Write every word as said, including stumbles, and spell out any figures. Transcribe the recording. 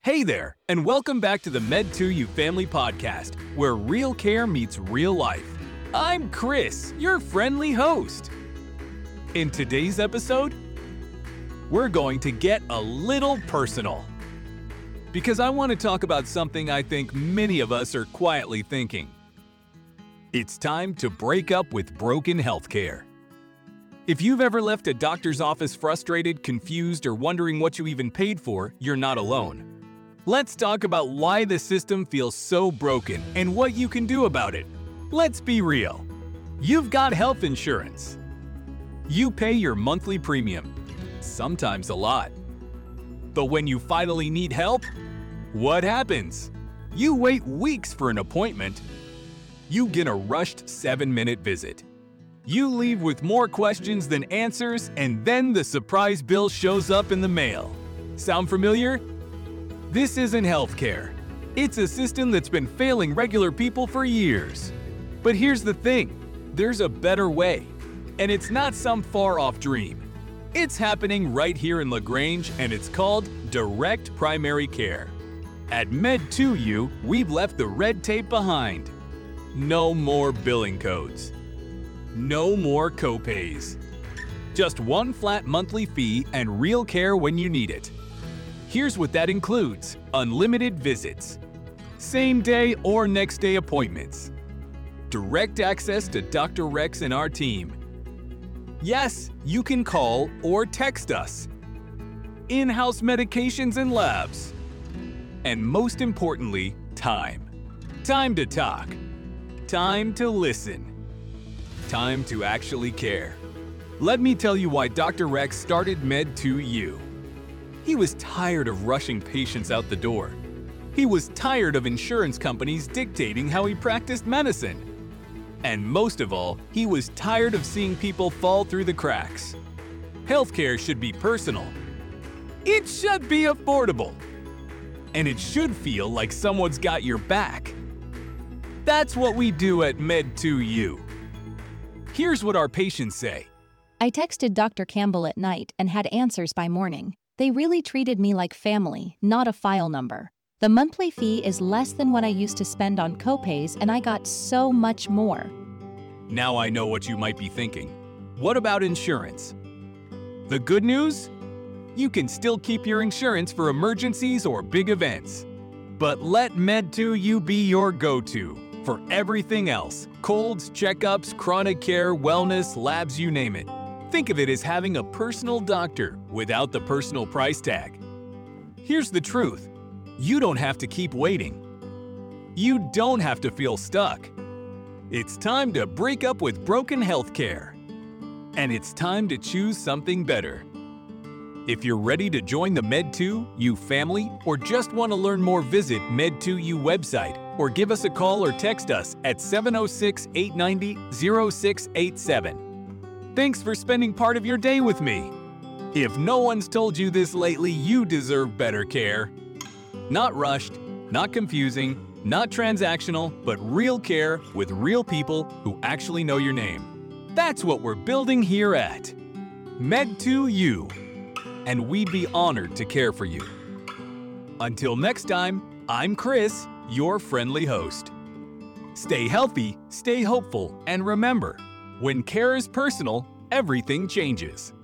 Hey there, and welcome back to the Med two U Family Podcast, where real care meets real life. I'm Chris, your friendly host. In today's episode, we're going to get a little personal. Because I want to talk about something I think many of us are quietly thinking. It's time to break up with broken healthcare. If you've ever left a doctor's office frustrated, confused, or wondering what you even paid for, you're not alone. Let's talk about why the system feels so broken and what you can do about it. Let's be real. You've got health insurance. You pay your monthly premium, sometimes a lot. But when you finally need help, what happens? You wait weeks for an appointment. You get a rushed seven-minute visit. You leave with more questions than answers, and then the surprise bill shows up in the mail. Sound familiar? This isn't healthcare. It's a system that's been failing regular people for years. But here's the thing, there's a better way. And it's not some far-off dream. It's happening right here in LaGrange, and it's called Direct Primary Care. At Med two U, we've left the red tape behind. No more billing codes. No more copays. Just one flat monthly fee and real care when you need it. Here's what that includes: unlimited visits, same-day or next-day appointments, direct access to Doctor Rex and our team. Yes, you can call or text us. In-house medications and labs. And most importantly, time. Time to talk. Time to listen. Time to actually care. Let me tell you why Doctor Rex started Med two U. He was tired of rushing patients out the door. He was tired of insurance companies dictating how he practiced medicine. And most of all, he was tired of seeing people fall through the cracks. Healthcare should be personal. It should be affordable. And it should feel like someone's got your back. That's what we do at Med two U. Here's what our patients say. I texted Doctor Campbell at night and had answers by morning. They really treated me like family, not a file number. The monthly fee is less than what I used to spend on copays, and I got so much more. Now I know what you might be thinking. What about insurance? The good news? You can still keep your insurance for emergencies or big events. But let Med two U be your go-to for everything else. Colds, checkups, chronic care, wellness, labs, you name it. Think of it as having a personal doctor without the personal price tag. Here's the truth. You don't have to keep waiting. You don't have to feel stuck. It's time to break up with broken healthcare. And it's time to choose something better. If you're ready to join the Med two U family or just want to learn more, visit Med two U website or give us a call or text us at seven oh six, eight nine oh, oh six eight seven. Thanks for spending part of your day with me. If no one's told you this lately, you deserve better care. Not rushed, not confusing, not transactional, but real care with real people who actually know your name. That's what we're building here at Med two U, and we'd be honored to care for you. Until next time, I'm Chris, your friendly host. Stay healthy, stay hopeful, and remember, when care is personal, everything changes.